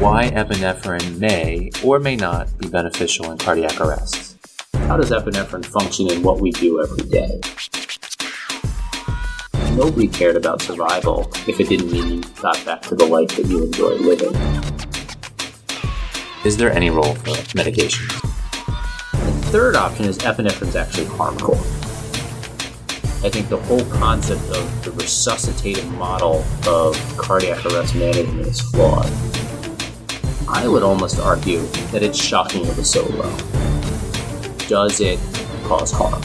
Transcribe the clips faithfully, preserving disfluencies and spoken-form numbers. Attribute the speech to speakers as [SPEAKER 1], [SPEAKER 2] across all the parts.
[SPEAKER 1] why epinephrine may or may not be beneficial in cardiac arrests.
[SPEAKER 2] How does epinephrine function in what we do every day? Nobody cared about survival if it didn't mean you got back to the life that you enjoyed living.
[SPEAKER 1] Is there any role for medications?
[SPEAKER 2] The third option is epinephrine's actually harmful. I think the whole concept of the resuscitative model of cardiac arrest management is flawed. I would almost argue that it's shocking it was so low. Does it cause harm?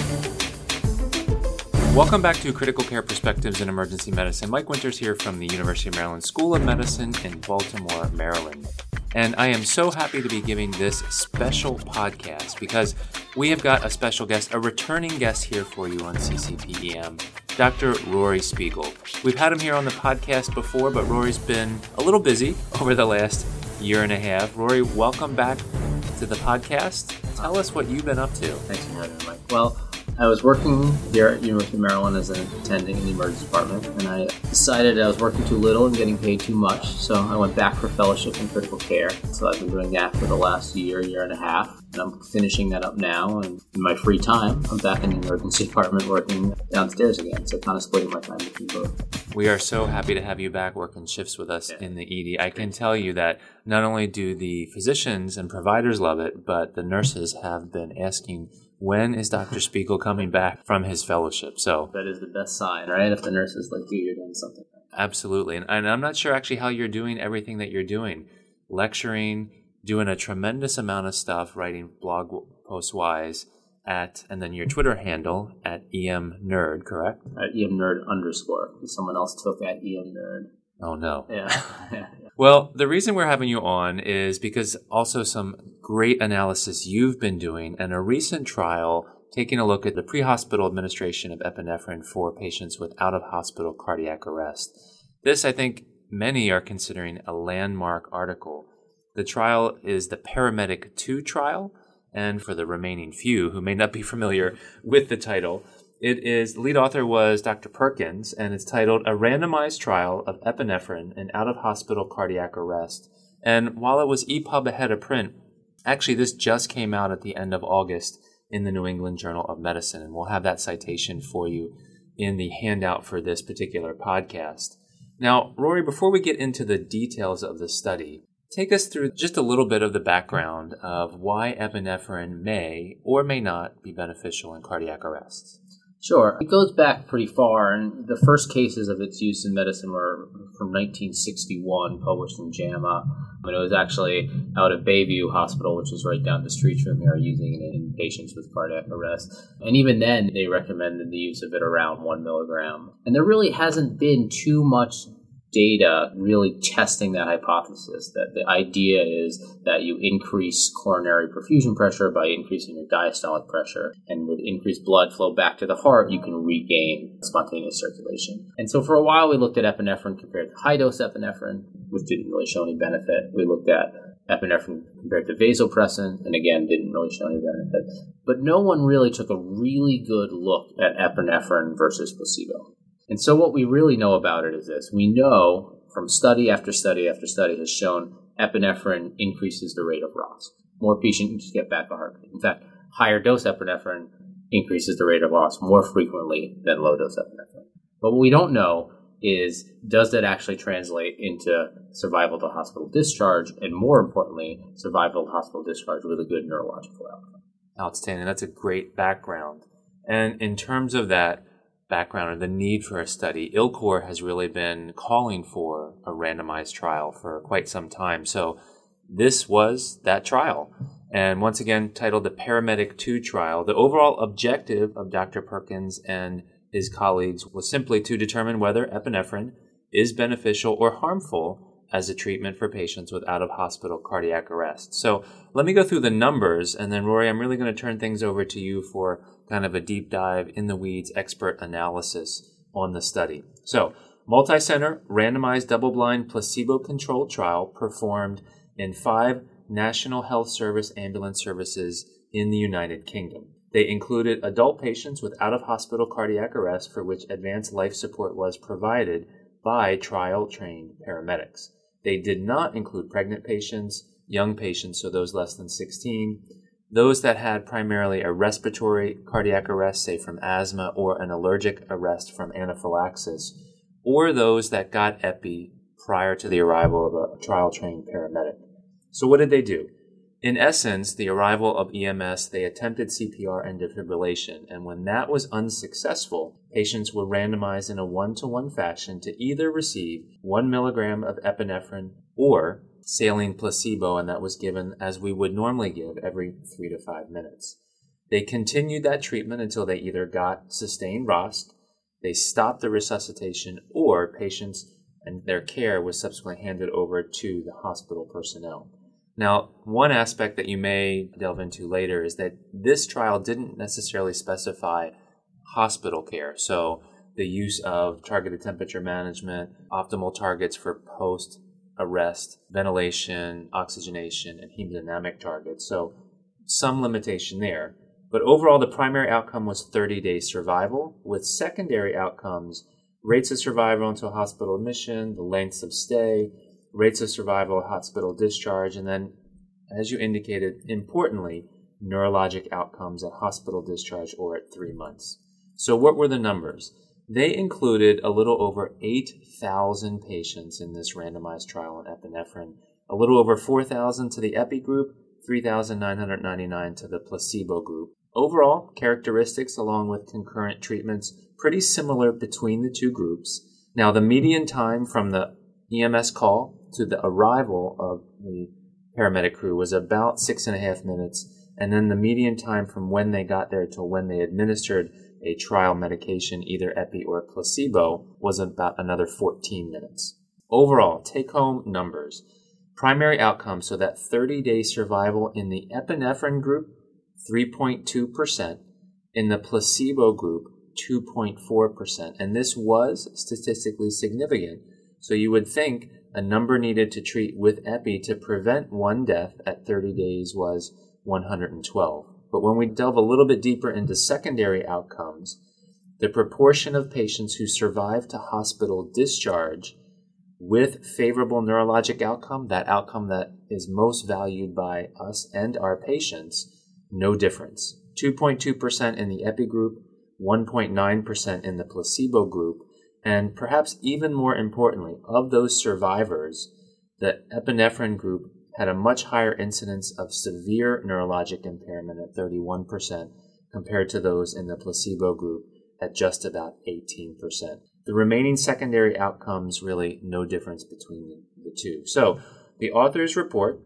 [SPEAKER 1] Welcome back to Critical Care Perspectives in Emergency Medicine. Mike Winters here from the University of Maryland School of Medicine in Baltimore, Maryland. And I am so happy to be giving this special podcast because we have got a special guest, a returning guest here for you on C C P E M, Doctor Rory Spiegel. We've had him here on the podcast before, but Rory's been a little busy over the last year and a half. Rory, welcome back to the podcast. Tell us what you've been up to.
[SPEAKER 2] Thanks for having me, Mike. Well, I was working here at University of Maryland as an attending in the emergency department, and I decided I was working too little and getting paid too much, so I went back for fellowship in critical care. So I've been doing that for the last year, year and a half, and I'm finishing that up now, and in my free time, I'm back in the emergency department working downstairs again, so kind of splitting my time between both.
[SPEAKER 1] We are so happy to have you back working shifts with us yeah. in the E D. I can tell you that not only do the physicians and providers love it, but the nurses have been asking, when is Doctor Spiegel coming back from his fellowship? So
[SPEAKER 2] that is the best sign, right? If the nurses like you, you're doing something right.
[SPEAKER 1] Absolutely. And, and I'm not sure actually how you're doing everything that you're doing. Lecturing, doing a tremendous amount of stuff, writing blog post-wise at, and then your Twitter handle at E M Nerd, correct?
[SPEAKER 2] At E M Nerd underscore. Someone else took at E M Nerd.
[SPEAKER 1] Oh, no.
[SPEAKER 2] Yeah.
[SPEAKER 1] Well, the reason we're having you on is because also some great analysis you've been doing and a recent trial taking a look at the pre-hospital administration of epinephrine for patients with out-of-hospital cardiac arrest. This, I think, many are considering a landmark article. The trial is the Paramedic two trial, and for the remaining few who may not be familiar with the title, it is, the lead author was Doctor Perkins, and it's titled A Randomized Trial of Epinephrine in Out-of-Hospital Cardiac Arrest. And while it was E P U B ahead of print, actually this just came out at the end of August in the New England Journal of Medicine, and we'll have that citation for you in the handout for this particular podcast. Now, Rory, before we get into the details of the study, take us through just a little bit of the background of why epinephrine may or may not be beneficial in cardiac arrests.
[SPEAKER 2] Sure. It goes back pretty far, and the first cases of its use in medicine were from nineteen sixty-one, published in JAMA. And it was actually out at Bayview Hospital, which is right down the street from here, using it in patients with cardiac arrest. And even then, they recommended the use of it around one milligram. And there really hasn't been too much data really testing that hypothesis, that the idea is that you increase coronary perfusion pressure by increasing your diastolic pressure, and with increased blood flow back to the heart, you can regain spontaneous circulation. And so for a while, we looked at epinephrine compared to high-dose epinephrine, which didn't really show any benefit. We looked at epinephrine compared to vasopressin, and again, didn't really show any benefit. But no one really took a really good look at epinephrine versus placebo. And so what we really know about it is this. We know from study after study after study has shown epinephrine increases the rate of R O S. More patients get back a heartbeat. In fact, higher dose epinephrine increases the rate of R O S more frequently than low dose epinephrine. But what we don't know is, does that actually translate into survival to hospital discharge, and more importantly, survival to hospital discharge with a good neurological outcome?
[SPEAKER 1] Outstanding. That's a great background. And in terms of that background or the need for a study, ILCOR has really been calling for a randomized trial for quite some time. So this was that trial. And once again, titled the Paramedic two trial, the overall objective of Doctor Perkins and his colleagues was simply to determine whether epinephrine is beneficial or harmful as a treatment for patients with out-of-hospital cardiac arrest. So let me go through the numbers, and then Rory, I'm really going to turn things over to you for kind of a deep dive in the weeds expert analysis on the study. So, multi-center, randomized, double-blind, placebo-controlled trial performed in five National Health Service ambulance services in the United Kingdom. They included adult patients with out-of-hospital cardiac arrest for which advanced life support was provided by trial-trained paramedics. They did not include pregnant patients, young patients, so those less than sixteen, those that had primarily a respiratory cardiac arrest, say from asthma, or an allergic arrest from anaphylaxis, or those that got epi prior to the arrival of a trial-trained paramedic. So what did they do? In essence, the arrival of E M S, they attempted C P R and defibrillation, and when that was unsuccessful, patients were randomized in a one-to-one fashion to either receive one milligram of epinephrine or saline placebo, and that was given as we would normally give every three to five minutes. They continued that treatment until they either got sustained R O S C, they stopped the resuscitation, or patients and their care was subsequently handed over to the hospital personnel. Now, one aspect that you may delve into later is that this trial didn't necessarily specify hospital care. So the use of targeted temperature management, optimal targets for post-arrest, ventilation, oxygenation, and hemodynamic targets. So some limitation there. But overall, the primary outcome was thirty-day survival, with secondary outcomes, rates of survival until hospital admission, the lengths of stay, rates of survival at hospital discharge, and then, as you indicated, importantly, neurologic outcomes at hospital discharge or at three months. So what were the numbers? They included a little over eight thousand patients in this randomized trial on epinephrine, a little over four thousand to the epi group, three thousand nine hundred ninety-nine to the placebo group. Overall, characteristics along with concurrent treatments pretty similar between the two groups. Now, the median time from the E M S call to the arrival of the paramedic crew was about six and a half minutes, and then the median time from when they got there to when they administered a trial medication, either epi or placebo, was about another fourteen minutes. Overall, take-home numbers. Primary outcomes, so that thirty-day survival in the epinephrine group, three point two percent. In the placebo group, two point four percent. And this was statistically significant. So you would think a number needed to treat with epi to prevent one death at thirty days was one hundred twelve. But when we delve a little bit deeper into secondary outcomes, the proportion of patients who survived to hospital discharge with favorable neurologic outcome, that outcome that is most valued by us and our patients, no difference. two point two percent in the epi group, one point nine percent in the placebo group, and perhaps even more importantly, of those survivors, the epinephrine group had a much higher incidence of severe neurologic impairment at thirty-one percent compared to those in the placebo group at just about eighteen percent. The remaining secondary outcomes, really no difference between the, the two. So the authors report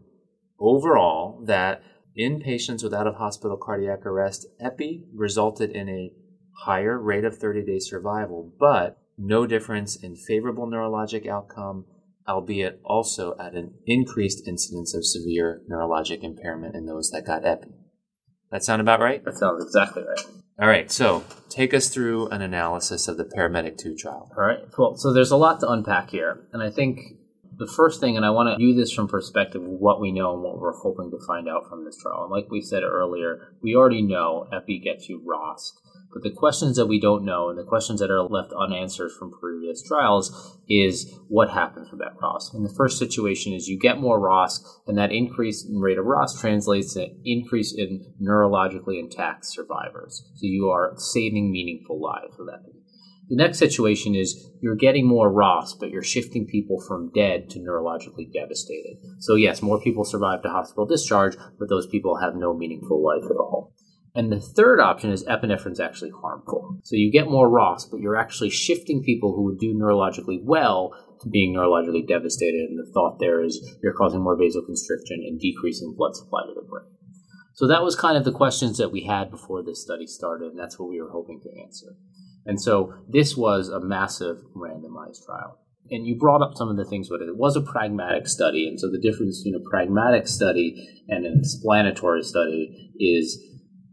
[SPEAKER 1] overall that in patients with out-of-hospital cardiac arrest, epi resulted in a higher rate of thirty-day survival, but no difference in favorable neurologic outcome, albeit also at an increased incidence of severe neurologic impairment in those that got epi. That sound about right?
[SPEAKER 2] That sounds exactly right.
[SPEAKER 1] All right, so take us through an analysis of the Paramedic two trial.
[SPEAKER 2] All right, well, so there's a lot to unpack here. And I think the first thing, and I want to view this from perspective of what we know and what we're hoping to find out from this trial. And like we said earlier, we already know epi gets you R O S C. But the questions that we don't know and the questions that are left unanswered from previous trials is what happens with that R O S C. And the first situation is you get more R O S C, and that increase in rate of R O S C translates to an increase in neurologically intact survivors. So you are saving meaningful lives with epi. The next situation is you're getting more R O S C, but you're shifting people from dead to neurologically devastated. So yes, more people survive to hospital discharge, but those people have no meaningful life at all. And the third option is epinephrine is actually harmful. So you get more R O S C, but you're actually shifting people who would do neurologically well to being neurologically devastated. And the thought there is you're causing more vasoconstriction and decreasing blood supply to the brain. So that was kind of the questions that we had before this study started, and that's what we were hoping to answer. And so this was a massive randomized trial. And you brought up some of the things with it. It was a pragmatic study, and so the difference between a pragmatic study and an explanatory study is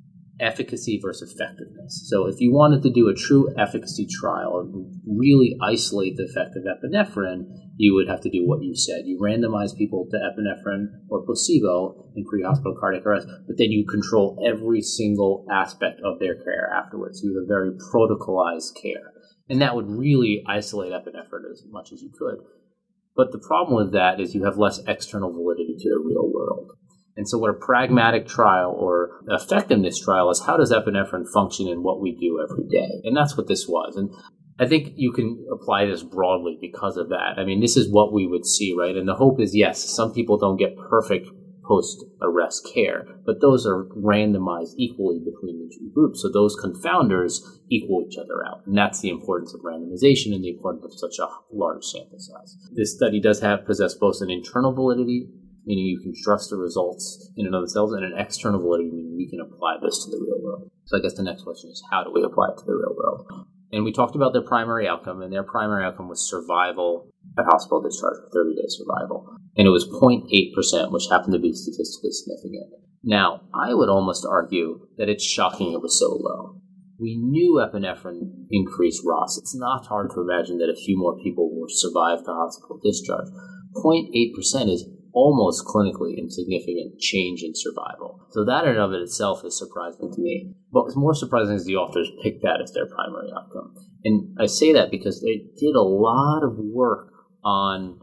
[SPEAKER 2] efficacy versus effectiveness. So if you wanted to do a true efficacy trial and really isolate the effect of epinephrine, you would have to do what you said. You randomize people to epinephrine or placebo in pre-hospital cardiac arrest, but then you control every single aspect of their care afterwards. You have a very protocolized care. And that would really isolate epinephrine as much as you could. But the problem with that is you have less external validity to the real world. And so what a pragmatic trial or effectiveness trial is, how does epinephrine function in what we do every day? And that's what this was. And I think you can apply this broadly because of that. I mean, this is what we would see, right? And the hope is, yes, some people don't get perfect post-arrest care, but those are randomized equally between the two groups. So those confounders equal each other out. And that's the importance of randomization and the importance of such a large sample size. This study does have possess both an internal validity, meaning you can trust the results in and of themselves, and an external validity, meaning we can apply this to the real world. So I guess the next question is, how do we apply it to the real world? And we talked about their primary outcome, and their primary outcome was survival at hospital discharge, thirty-day survival. And it was zero point eight percent, which happened to be statistically significant. Now, I would almost argue that it's shocking it was so low. We knew epinephrine increased R O S. It's not hard to imagine that a few more people will survive the hospital discharge. zero point eight percent is almost clinically insignificant change in survival. So that in and of it itself is surprising to me. But what's more surprising is the authors picked that as their primary outcome. And I say that because they did a lot of work on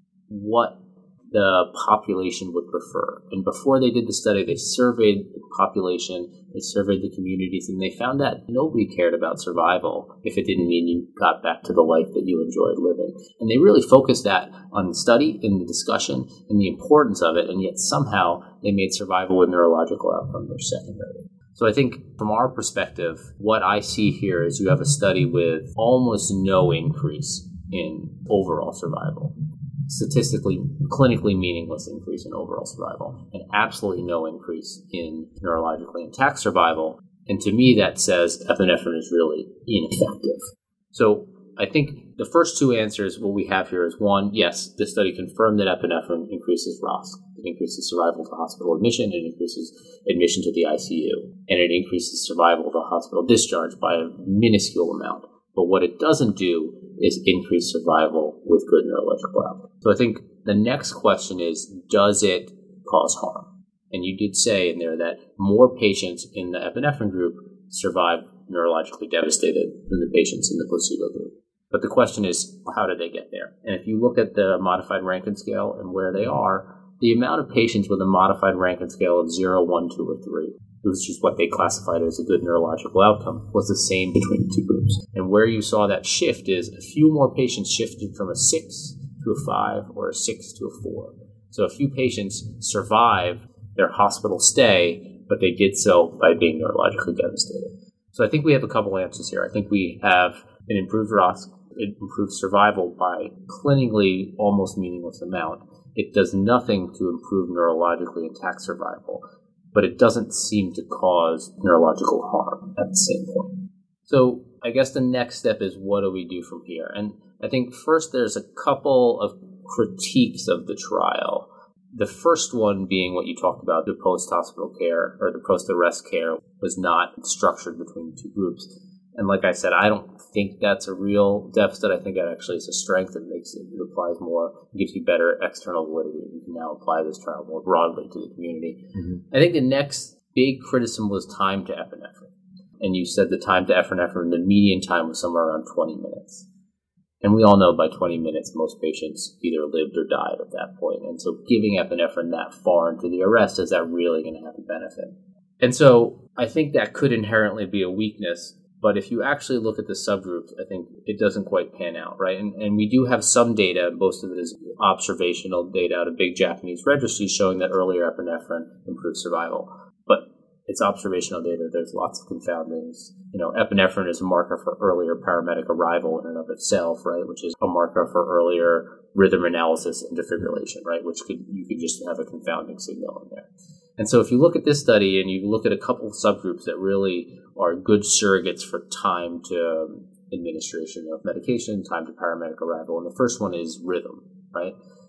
[SPEAKER 2] what the population would prefer. And before they did the study, they surveyed the population, they surveyed the communities, and they found that nobody cared about survival if it didn't mean you got back to the life that you enjoyed living. And they really focused that on the study, in the discussion, and the importance of it, and yet somehow they made survival and neurological outcome their secondary. So I think from our perspective, what I see here is you have a study with almost no increase in overall survival. Statistically, clinically meaningless increase in overall survival, and absolutely no increase in neurologically intact survival. And to me, that says epinephrine is really ineffective. So I think the first two answers, what we have here is, one, yes, this study confirmed that epinephrine increases R O S. It increases survival to hospital admission, it increases admission to the I C U, and it increases survival to hospital discharge by a minuscule amount. But what it doesn't do is increase survival with good neurological outcome. So I think the next question is, does it cause harm? And you did say in there that more patients in the epinephrine group survive neurologically devastated than the patients in the placebo group. But the question is, how did they get there? And if you look at the modified Rankin scale and where they are, the amount of patients with a modified Rankin scale of zero, one, two, or three, which is what they classified as a good neurological outcome, was the same between the two groups. And where you saw that shift is a few more patients shifted from a six to a five or a six to a four. So a few patients survived their hospital stay, but they did so by being neurologically devastated. So I think we have a couple answers here. I think we have an improved R O S, it improves survival by clinically almost meaningless amount. It does nothing to improve neurologically intact survival, but it doesn't seem to cause neurological harm at the same point. So I guess the next step is, what do we do from here? And I think first there's a couple of critiques of the trial. The first one being what you talked about, the post-hospital care or the post-arrest care was not structured between the two groups. And like I said, I don't think that's a real deficit. I think that actually is a strength. It makes it, it applies more, it gives you better external validity. You can now apply this trial more broadly to the community. Mm-hmm. I think the next big criticism was time to epinephrine. And you said the time to epinephrine, the median time was somewhere around twenty minutes. And we all know by twenty minutes, most patients either lived or died at that point. And so giving epinephrine that far into the arrest, is that really going to have a benefit? And so I think that could inherently be a weakness. But if you actually look at the subgroups, I think it doesn't quite pan out, right? And, and we do have some data, most of it is observational data out of big Japanese registries showing that earlier epinephrine improves survival. But it's observational data. There's lots of confoundings. You know, epinephrine is a marker for earlier paramedic arrival in and of itself, right? Which is a marker for earlier rhythm analysis and defibrillation, right? Which could, you could just have a confounding signal in there. And so if you look at this study and you look at a couple of subgroups that really are good surrogates for time to um, administration of medication, time to paramedic arrival, and the first one is rhythm, right?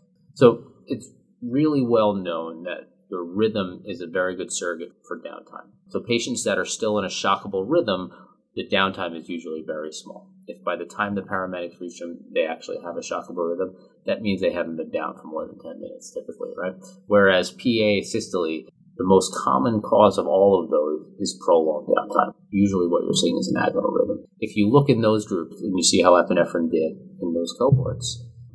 [SPEAKER 2] So it's really well known that your rhythm is a very good surrogate for downtime. So patients that are still in a shockable rhythm, the downtime is usually very small. If by the time the paramedics reach them, they actually have a shockable rhythm, that means they haven't been down for more than ten minutes typically, right? Whereas P A systole, the most common cause of all of those is prolonged downtime. Usually what you're seeing is an agonal rhythm. If you look in those groups and you see how epinephrine did in those cohorts,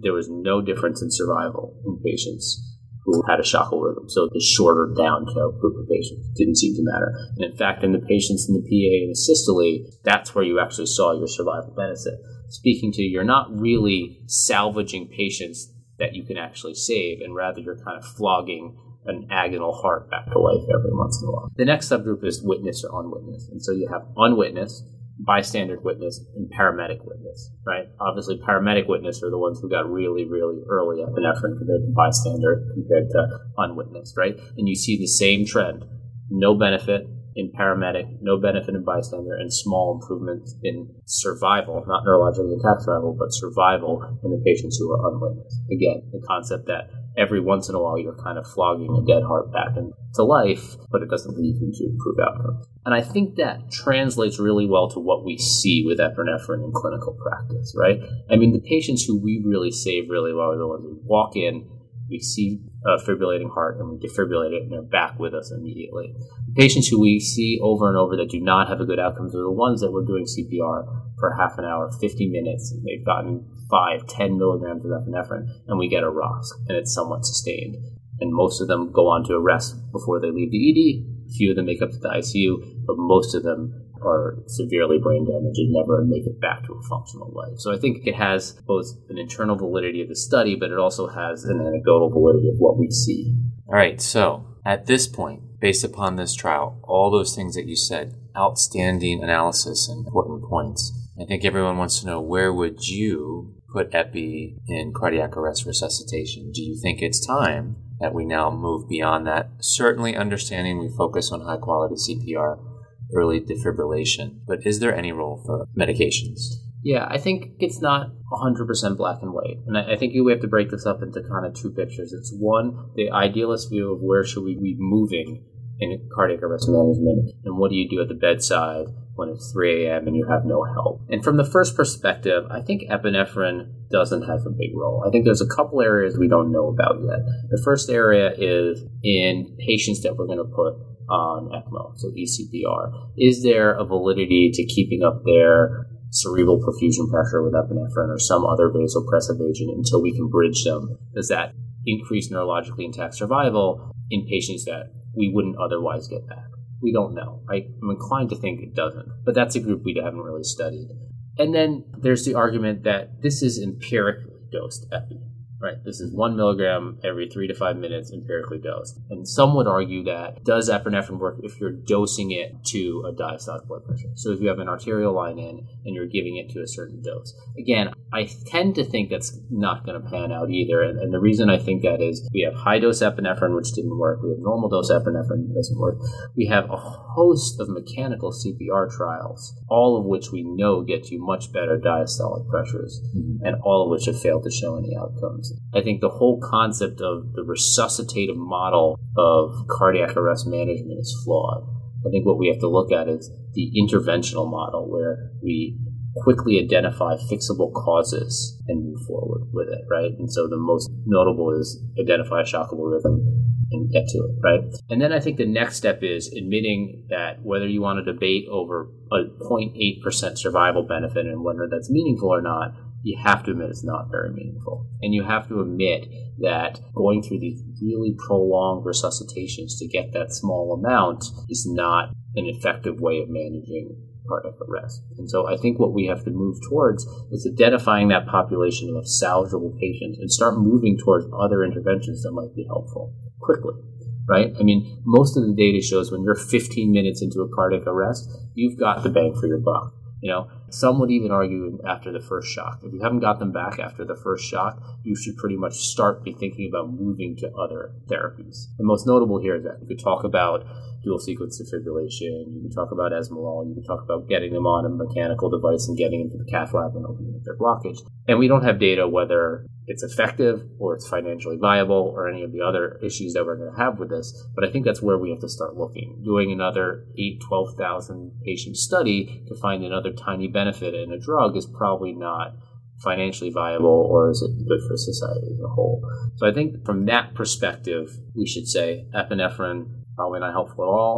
[SPEAKER 2] there was no difference in survival in patients who had a shock algorithm. So the shorter down tail group of patients didn't seem to matter. And in fact, in the patients in the P A and the systole, that's where you actually saw your survival benefit. Speaking to, you're not really salvaging patients that you can actually save, and rather you're kind of flogging an agonal heart back to life every once in a while. The next subgroup is witness or unwitnessed. And so you have unwitnessed, bystander witness, and paramedic witness, right? Obviously, paramedic witness are the ones who got really, really early epinephrine compared to bystander compared to unwitnessed, right? And you see the same trend. No benefit in paramedic, no benefit in bystander, and small improvements in survival, not neurologically intact survival, but survival in the patients who are unwitnessed. Again, the concept that every once in a while you're kind of flogging a dead heart back into life, but it doesn't lead you to improve outcomes. And I think that translates really well to what we see with epinephrine in clinical practice, right? I mean, the patients who we really save really well are the ones who walk in, we see a fibrillating heart, and we defibrillate it, and they're back with us immediately. The patients who we see over and over that do not have a good outcomes are the ones that we're doing C P R for half an hour, fifty minutes, and they've gotten five, ten milligrams of epinephrine, and we get a R O S, and it's somewhat sustained. And most of them go on to arrest before they leave the E D. A few of them make up to the I C U, but most of them are severely brain damaged and never make it back to a functional life. So I think it has both an internal validity of the study, but it also has an anecdotal validity of what we see.
[SPEAKER 1] All right, so at this point, based upon this trial, all those things that you said, outstanding analysis and important points, I think everyone wants to know, where would you put epi in cardiac arrest resuscitation? Do you think it's time that we now move beyond that? Certainly understanding we focus on high-quality C P R, early defibrillation, but is there any role for medications?
[SPEAKER 2] Yeah, I think it's not one hundred percent black and white. And I, I think we have to break this up into kind of two pictures. It's one, the idealist view of where should we be moving in cardiac arrest management, and what do you do at the bedside when it's three a.m. and you have no help. And from the first perspective, I think epinephrine doesn't have a big role. I think there's a couple areas we don't know about yet. The first area is in patients that we're going to put on ECMO, so E C P R. Is there a validity to keeping up their cerebral perfusion pressure with epinephrine or some other vasopressive agent until we can bridge them? Does that increase neurologically intact survival in patients that we wouldn't otherwise get back? We don't know. I, I'm inclined to think it doesn't, but that's a group we haven't really studied. And then there's the argument that this is empirically dosed epi. Right, this is one milligram every three to five minutes empirically dosed. And some would argue that does epinephrine work if you're dosing it to a diastolic blood pressure? So if you have an arterial line in and you're giving it to a certain dose. Again, I tend to think that's not going to pan out either. And, and the reason I think that is we have high dose epinephrine, which didn't work. We have normal dose epinephrine, which doesn't work. We have a host of mechanical C P R trials, all of which we know get you much better diastolic pressures, mm-hmm. and all of which have failed to show any outcomes. I think the whole concept of the resuscitative model of cardiac arrest management is flawed. I think what we have to look at is the interventional model, where we quickly identify fixable causes and move forward with it, right? And so the most notable is identify a shockable rhythm and get to it, right? And then I think the next step is admitting that whether you want to debate over a zero point eight percent survival benefit and whether that's meaningful or not, you have to admit it's not very meaningful. And you have to admit that going through these really prolonged resuscitations to get that small amount is not an effective way of managing cardiac arrest. And so I think what we have to move towards is identifying that population of salvageable patients and start moving towards other interventions that might be helpful quickly, right? I mean, most of the data shows when you're fifteen minutes into a cardiac arrest, you've got the bang for your buck. You know, some would even argue after the first shock. If you haven't got them back after the first shock, you should pretty much start be thinking about moving to other therapies. The most notable here is that you could talk about dual sequence defibrillation, you can talk about esmolol, you can talk about getting them on a mechanical device and getting into the cath lab and opening up their blockage. And we don't have data whether it's effective or it's financially viable or any of the other issues that we're going to have with this. But I think that's where we have to start looking. Doing another eight, twelve thousand patient study to find another tiny benefit in a drug is probably not financially viable, or is it good for society as a whole? So I think from that perspective, we should say epinephrine, probably not helpful at all.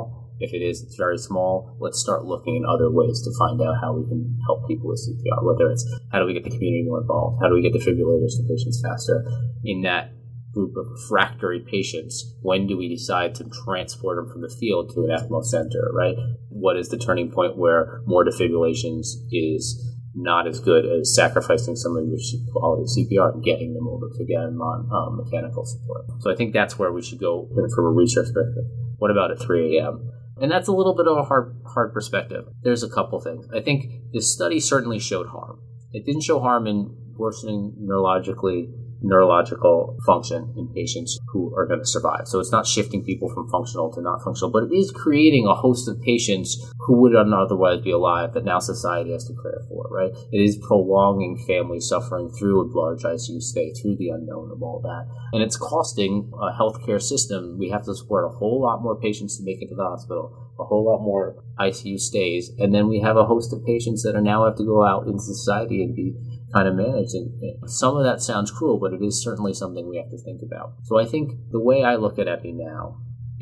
[SPEAKER 2] If it is, it's very small. Let's start looking in other ways to find out how we can help people with C P R, whether it's how do we get the community more involved? How do we get defibrillators to patients faster? In that group of refractory patients, when do we decide to transport them from the field to an ECMO center, right? What is the turning point where more defibrillations is not as good as sacrificing some of your quality C P R and getting them over to get them on um, mechanical support? So I think that's where we should go from a research perspective. What about at three a.m.? And that's a little bit of a hard, hard perspective. There's a couple things. I think this study certainly showed harm. It didn't show harm in worsening neurologically neurological function in patients who are going to survive. So it's not shifting people from functional to not functional, but it is creating a host of patients who would otherwise be alive that now society has to care for, right? It is prolonging family suffering through a large I C U stay, through the unknown of all that. And it's costing a healthcare system. We have to support a whole lot more patients to make it to the hospital, a whole lot more I C U stays, and then we have a host of patients that are now have to go out into society and be kind of managed. And some of that sounds cruel, but it is certainly something we have to think about. So I think the way I look at epi now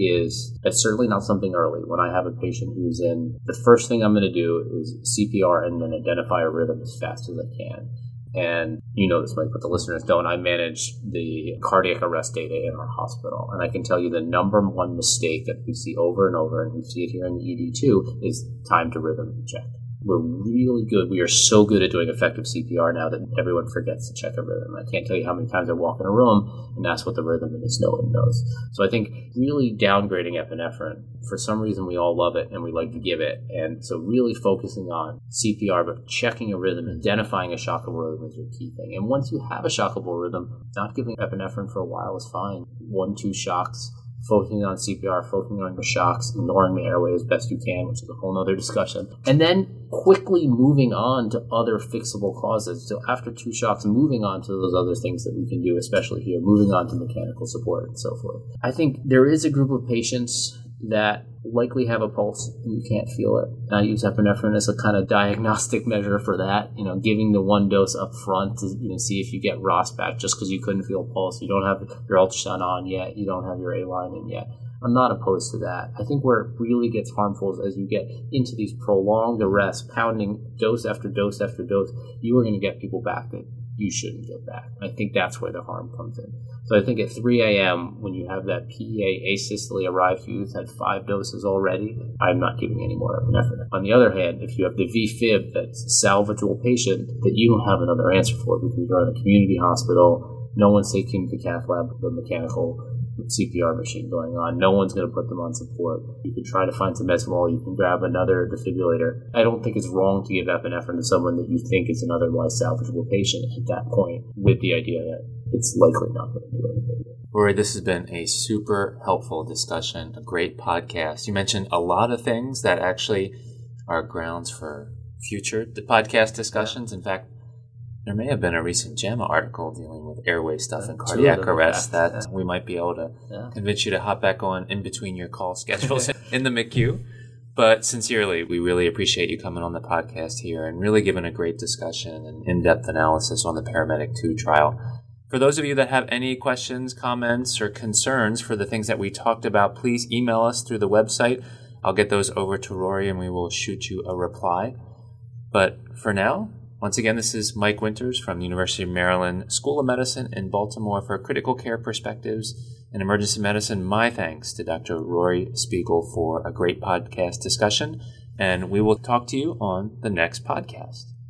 [SPEAKER 2] is it's certainly not something early. When I have a patient who's in, the first thing I'm going to do is C P R and then identify a rhythm as fast as I can. And you know this, Mike, but the listeners don't. I manage the cardiac arrest data in our hospital. And I can tell you the number one mistake that we see over and over, and we see it here in the E D too, is time to rhythm check. We're really good. We are so good at doing effective C P R now that everyone forgets to check a rhythm. I can't tell you how many times I walk in a room and ask what the rhythm is. No one knows. So I think really downgrading epinephrine, for some reason we all love it and we like to give it. And so really focusing on C P R, but checking a rhythm, identifying a shockable rhythm is your key thing. And once you have a shockable rhythm, not giving epinephrine for a while is fine. One, two shocks. Focusing on C P R, focusing on your shocks, ignoring the airway as best you can, which is a whole other discussion. And then quickly moving on to other fixable causes. So after two shocks, moving on to those other things that we can do, especially here, moving on to mechanical support and so forth. I think there is a group of patients that likely have a pulse and you can't feel it. And I use epinephrine as a kind of diagnostic measure for that, you know, giving the one dose up front to, you know, see if you get R O S back just because you couldn't feel pulse. You don't have your ultrasound on yet. You don't have your A-line in yet. I'm not opposed to that. I think where it really gets harmful is as you get into these prolonged arrests, pounding dose after dose after dose, you are going to get people back that you shouldn't get back. I think that's where the harm comes in. So I think at three a.m., when you have that P E A asystole arrived, who's had five doses already, I'm not giving any more epinephrine. On the other hand, if you have the V-fib that's a salvageable patient that you don't have another answer for because you're in a community hospital, no one's taking the cath lab, the mechanical C P R machine going on. No one's going to put them on support. You can try to find some Esmol. You can grab another defibrillator. I don't think it's wrong to give epinephrine to someone that you think is an otherwise salvageable patient at that point, with the idea that it's likely not going to do anything.
[SPEAKER 1] Rory, this has been a super helpful discussion, a great podcast. You mentioned a lot of things that actually are grounds for future podcast discussions. In fact, there may have been a recent JAMA article dealing with airway stuff and cardiac arrest that yeah. we might be able to yeah. convince you to hop back on in between your call schedules in the M I C U. But sincerely, we really appreciate you coming on the podcast here and really giving a great discussion and in-depth analysis on the Paramedic two trial. For those of you that have any questions, comments, or concerns for the things that we talked about, please email us through the website. I'll get those over to Rory and we will shoot you a reply. But for now, once again, this is Mike Winters from the University of Maryland School of Medicine in Baltimore for Critical Care Perspectives in Emergency Medicine. My thanks to Doctor Rory Spiegel for a great podcast discussion, and we will talk to you on the next podcast.